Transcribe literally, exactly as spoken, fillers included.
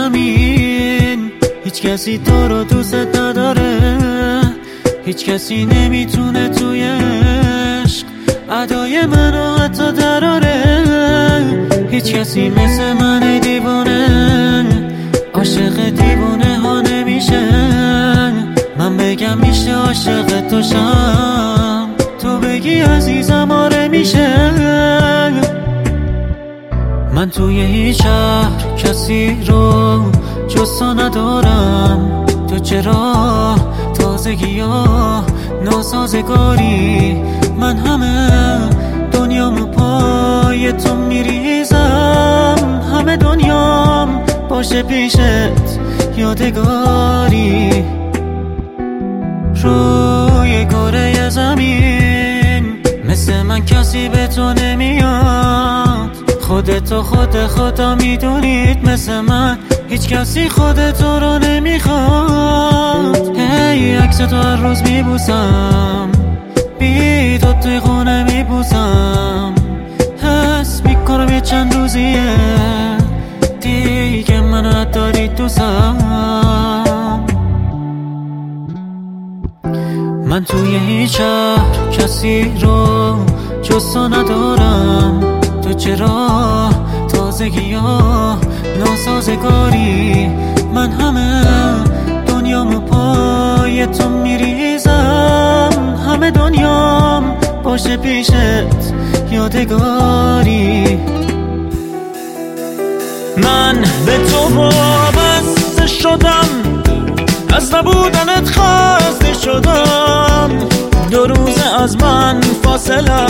زمین هیچ کسی تو رو دوست نداره، هیچ کسی نمیتونه توی عشق ادای منو حتی دراره. هیچ کسی مثل من دیوانه عاشق دیوانه ها نمیشه. من بگم میشه عاشق تو شم، تو بگی عزیزم آره میشه. من توی هیچ شهر کسی رو جز تو ندارم. تو چرا تازگی ها ناسازگاری؟ من همه دنیامو پای تو میریزم، همه دنیام باشه پیشت یادگاری. روی کره زمین مثل من کسی به تو نمیاد. خودتو خود خدا میدونید مثل من هیچ کسی خودتو رو نمیخواد. هی عکس تو هر روز میبوسم، بی تو توی خونه میبوسم. حس میکنم یه چند روزیه دیگه منو نداری دوستم. من توی هیچ شهر کسی رو جز تو ندارم. تو چرا تازگی ها ناسازگاری؟ من همه دنیامو پای تو میریزم، همه دنیام باشه پیشت یادگاری. من به تو وابسته شدم، از نبودنت خسته شدم. دو روز از من فاصله